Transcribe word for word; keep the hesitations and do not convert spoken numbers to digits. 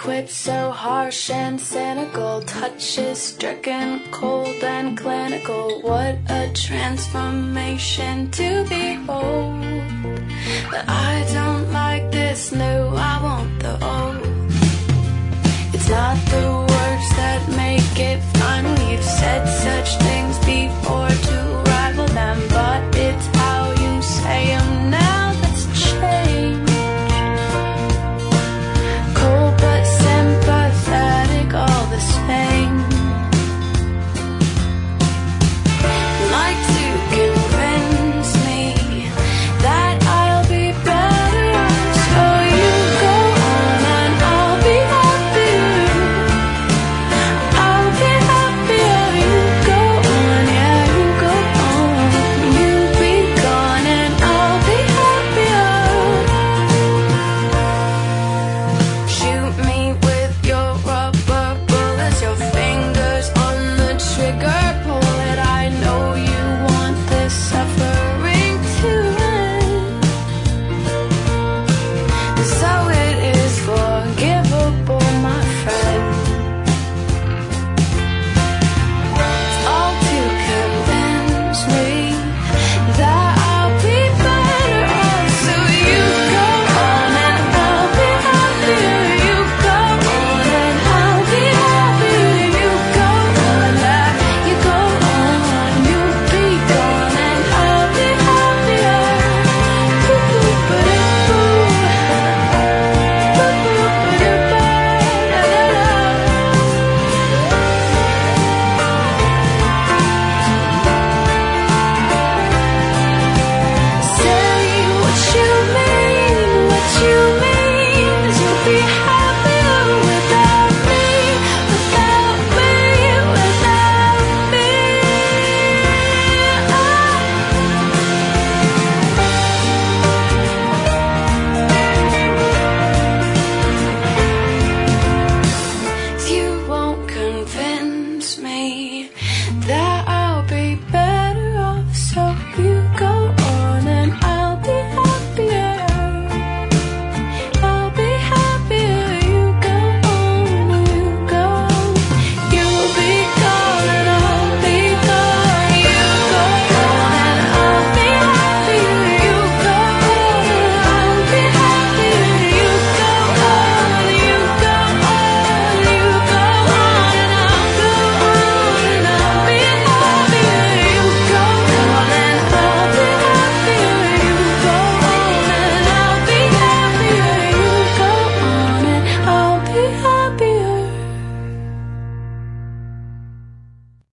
wit so harsh and cynical, touches stricken, cold and clinical. What a transformation to behold. But I don't like this new, I want the old. It's not the words that make it fun. We've said such things